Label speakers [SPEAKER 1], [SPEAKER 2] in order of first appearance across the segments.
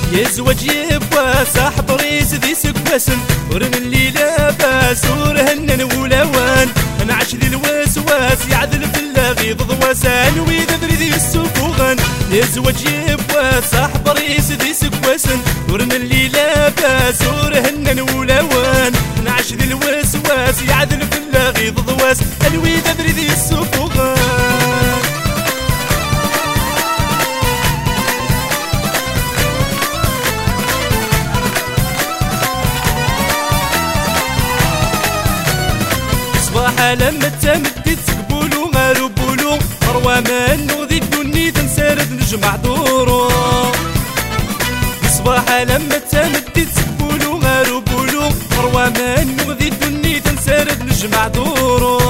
[SPEAKER 1] يزوج يبوا صاحب ريس ذي سكوسن ورن اللي لاباس ورهنن ولوان انا عاش ذي الوسواس يعدل في اللاغي ضد وسان ويذبري ذي السفوغن يزوج يبوا صاحب ريس ذي سكوسن ورن اللي لاباس ورهنن ولوان انا عاش ذي الوسواس يعدل في اللاغي ضد وسان ويذبري ذي السفوغن لما تمدت تقبولو غارو بولو مروى منو ذي الدنيا تنسرد نجمع دورو صباح لما تمدت تقبولو غارو بولو مروى منو ذي الدنيا تنسرد نجمع دورو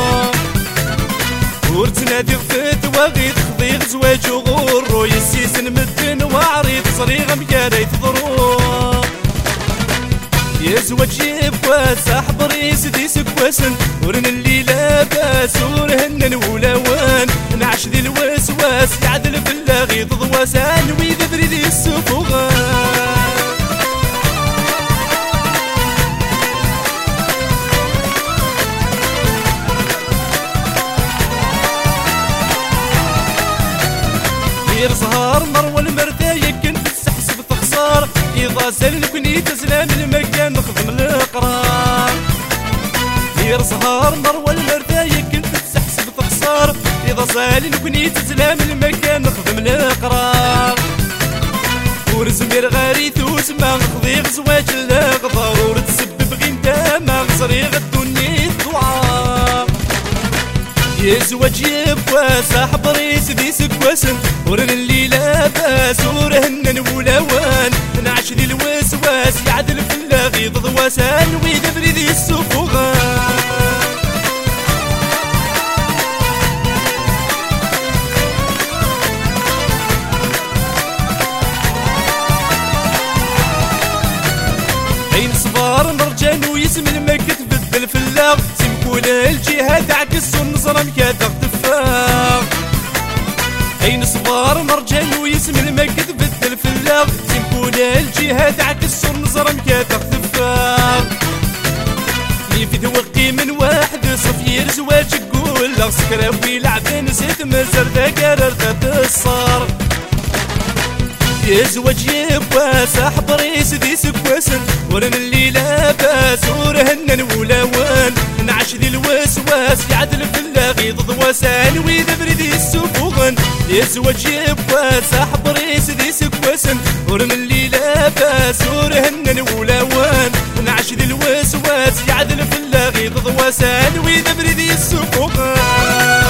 [SPEAKER 1] ورتنادي فتوى غير تخضيغ زواج وغورو يسيسن مدن وعريض صريغ مقاري تضرو يزوج يبوا صاحب ريس ذي سكوسن ورن اللي لاباس ورهنن ولوان نعش ذي الوسواس يعدل في اللاغي ضد وسان ويذبري ذي السفوغان غير زهار مروى المرتاية كنت تستحسب تخسار إذا سلكني تسلم المكان نخدم القرار غير زهار مروى المرتاية كنت تستحسب تخسار إذا سلكني تسلم المكان نخدم القرار ورزمير غاريث وسما نخضيغ زواج الأغضار ورتسبب غينتا ما غصريغ الدنيا الضعار يزوج يبوا صاحب ريس ذي سكوسن ورن اللي لاباس ورهنن ولوان نعش ذي الوسواس يعدل في اللاغي ضد وسان ويذبري ذي السفوغان عين صفار مرجان ويسم المكة تبدل في اللاغ سمكون الجهاد عكس النظرة مكادغ تفاغ عين صفار مرجان ويسم المكة تبدل في اللاغ سمكون الجهاد عكس النظرة مكادغ تفاغ لي في توقي من واحد صفير زواج قول لا سكراوي لعبين نسيت مزر ذا قرر ذا الصار يزوج يبوا صاحب ريس ذي سكوسن ورن اللي لاباس ورهنن ولوان نعش ذي الوسواس يعدل في اللاغي ضد وسان ويذبري ذي السفوغن يزوج يبوا صاحب ريس ذي سكوسن ورن اللي لاباس ورهنن ولوان نعش ذي الوسواس يعدل في اللاغي ضد وسان ويذبري ذي السفوغن